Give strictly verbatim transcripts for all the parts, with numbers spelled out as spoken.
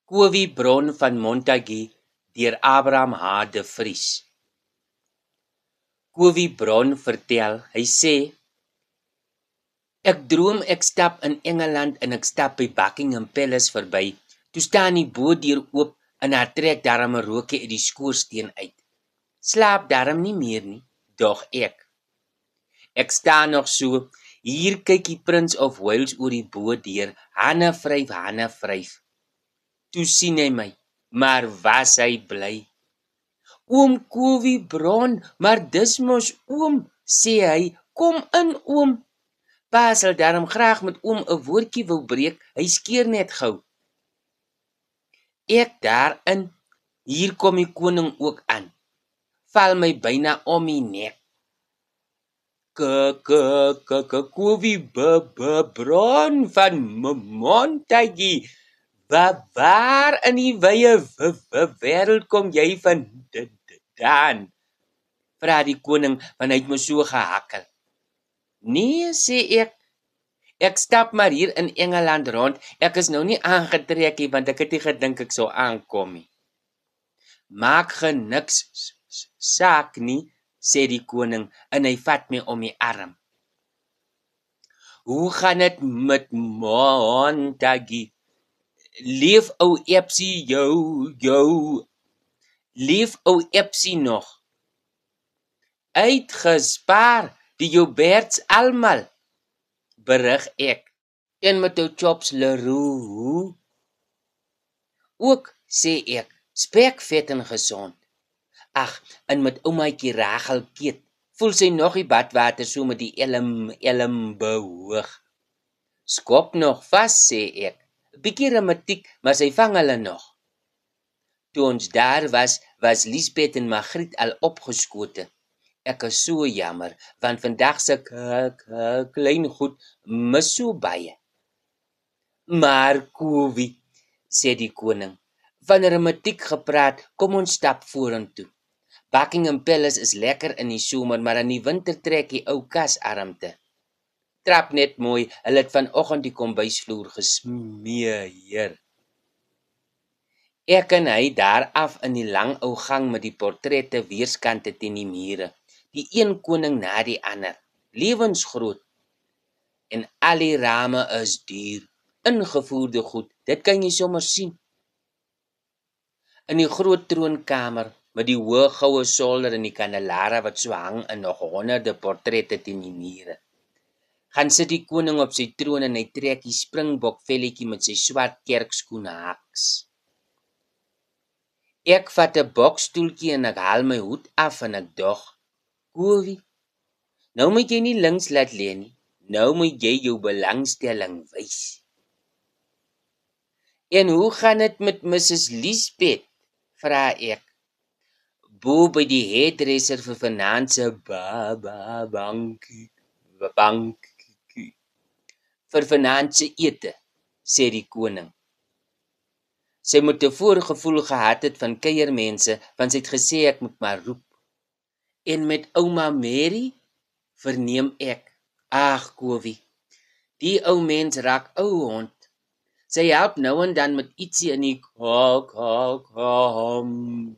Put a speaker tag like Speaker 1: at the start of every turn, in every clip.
Speaker 1: Kowiebron van Montague deur Abraham H. de Vries. Kowiebron vertel, hy sê, ek droom ek stap in Engeland en ek stap by Buckingham Palace verby, toe staan die boordeur oop en haar trek daarom 'n rookie uit die skoorsteen uit. Slaap daarom nie meer nie, dog ek. Ek staan nog so, hier kyk die Prince of Wales oor die boordeur, Hanne vryf, Hanne vryf. Toe sien hy my, maar was hy bly. Oom Kowiebron, maar dis mos oom, sê hy, kom in oom. Pa sal daarom graag met oom 'n woordjie wou breek, hy skeer net gou. Ek daarin, hier kom die koning ook aan, val my byna om die nek. K, k, k, k, Kowiebron van Montague, waar in die wye wêreld kom jy vandaan? Vra die koning, want hy het my so gehakkel. Nee, sê ek, ek stap maar hier in Engeland rond, ek is nou nie aangetrek nie, want ek het nie gedink ek sou aankom nie. Maak ge niks saak nie, sê die koning, en hy vat my om die arm. Hoe gaan dit met Montague? Leef ou Epsie jou, jou, leef ou Epsie nog. Uitgespaar, die Jouberts almal, berig ek, en met ou Chops Leroux. Ook, sê ek, spek vet en gesond. Ag, en met oumaatjie Rachel Keet, voel sy nog die badwater so met die elm, elm behoog. Skop nog vas, sê ek, bietjie reumatiek, maar sy vang hulle nog. Toe ons daar was, was Liesbeth en Margriet al opgeskote. Ek is so jammer, want vandag se klein goed mis so baie. Maar Kowie, sê die koning, van reumatiek gepraat, kom ons stap vorentoe. Buckingham Palace is lekker in die somer, maar in die winter trek die ou kasarmte. Trap net mooi, hulle het vanoggend die kombuisvloer gesmeer. Ek en hy daar af in die lang ou gang met die portrette weerskante teen die mure. Die een koning na die ander, lewensgroot. En al die rame is duur, ingevoerde goed, dit kan jy sommer sien. In die groot troonkamer, met die hoë goue solder en die kandelare wat so hang en nog honderde portrette teen die mure. Gaan sit die koning op sy troon en hy trek die springbok velletjie met sy swart kerkskoene haks. Ek vat 'n bokstoeltjie en ek haal my hoed af en ek dog, Kowie, nou moet jy nie links laat lê nie, nou moet jy jou belangstelling wys. En hoe gaan dit met Missus Liesbeth, vra ek. Bo by die hairdresser vir vanaand se ba, ba, bankie, bankie, vir vanaand se ete, sê die koning. Sy moet 'n voorgevoel gehad het van kuiermense, want sy het gesê ek moet maar roep. En met ouma Mary, verneem ek, ag Kowie, die ou mens raak ou hond. Sy help nou en dan met ietsie in die kok, kok, kom,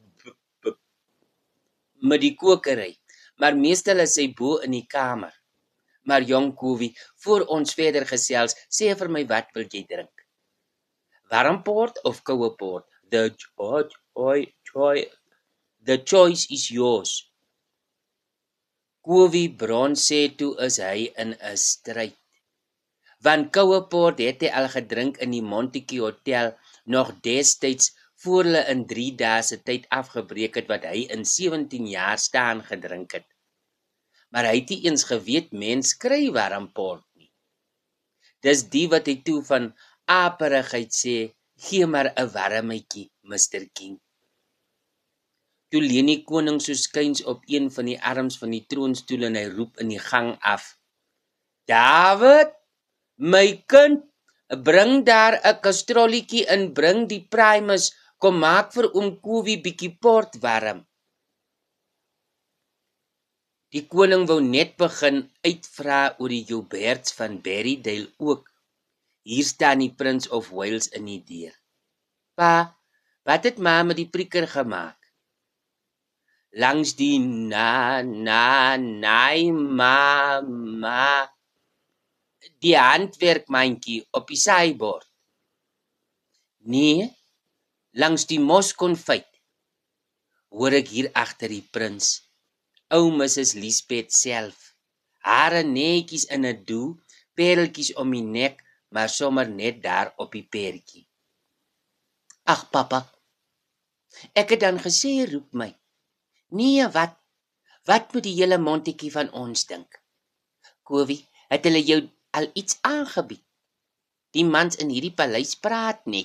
Speaker 1: met die kokery, maar meestal is sy bo in die kamer. Maar jong Kowie, voor ons verder gesels, sê vir my wat wil jy drink? Warmport of koue port? The choice, choice, the choice is yours. Kowiebron sê toe is hy in 'n stryd. Want koue port het hy al gedrink in die Montague Hotel, nog destyds voor hulle in drie dae se tyd afgebreek het wat hy in sewentien jaar staan gedrink het. Maar hy het nie eens geweet mens kry warmport nie. Dis die wat hy toe van aperigheid sê, gee maar 'n warmetjie, mister King. Toe leun die koning so skuins op een van die arms van die troonstoel en hy roep in die gang af. David, my kind, bring daar 'n kastrolletjie en bring die primus, kom maak vir oom Kowie bietjie port warm. Die koning wou net begin uitvra oor die Jouberts van Berrydale ook. Hier staan die Prince of Wales in die deur. Pa, wat het ma met die prieker gemaak? Langs die na, na, naai, ma, ma, die handwerkmandjie op die saaibord. Nee, langs die moskonfyt, hoor ek hier agter die prins, ou missus Liesbeth self, hare netjies in 'n doel, pereltjies om die nek, maar sommer net daar op die pertjie. Ag papa, ek het dan gesê roep my. Nee, wat? Wat moet die hele montetjie van ons dink? Kowie, het hulle jou al iets aangebied? Die mans in hierdie paleis praat net.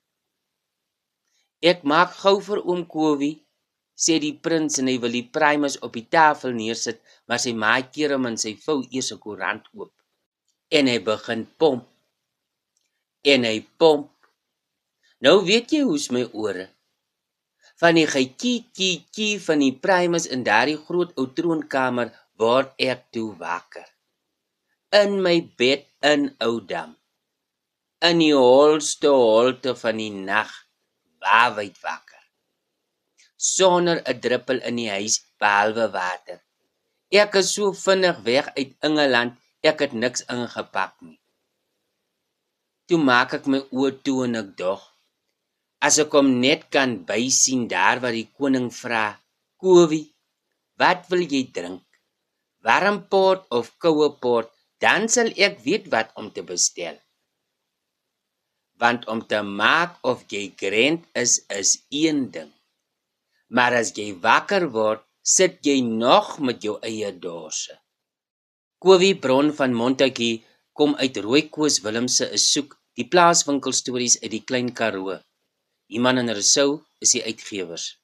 Speaker 1: Ek maak gou vir oom Kowie, sê die prins en hy wil die primus op die tafel neersit, maar sy maai keer hom in sy vou eers 'n koerant oop. En hy begin pomp. En hy pomp. Nou weet jy hoe's my ore. Van die gekie-kie-kie van die primus in daardie groot ou troonkamer word ek toe wakker. In my bed in Oudam. In die holste holte van die nag, waawyd wakker. Sonder 'n druppel in die huis behalwe water. Ek is so vinnig weg uit Engeland, ek het niks ingepak nie. Toe maak ek my oë toe en ek dog, as ek hom net kan bysien daar waar die koning vra, Kowie, wat wil jy drink? Warm port of koue port, dan sal ek weet wat om te bestel. Want om te maak of jy grend is, is een ding. Maar as jy wakker word, sit jy nog met jou eie dorse. Kowie Bron van Montague kom uit Rooikoos Willemse is soek die plaaswinkelstories uit die Klein Karoo. Iman en Rousseau is die uitgewers.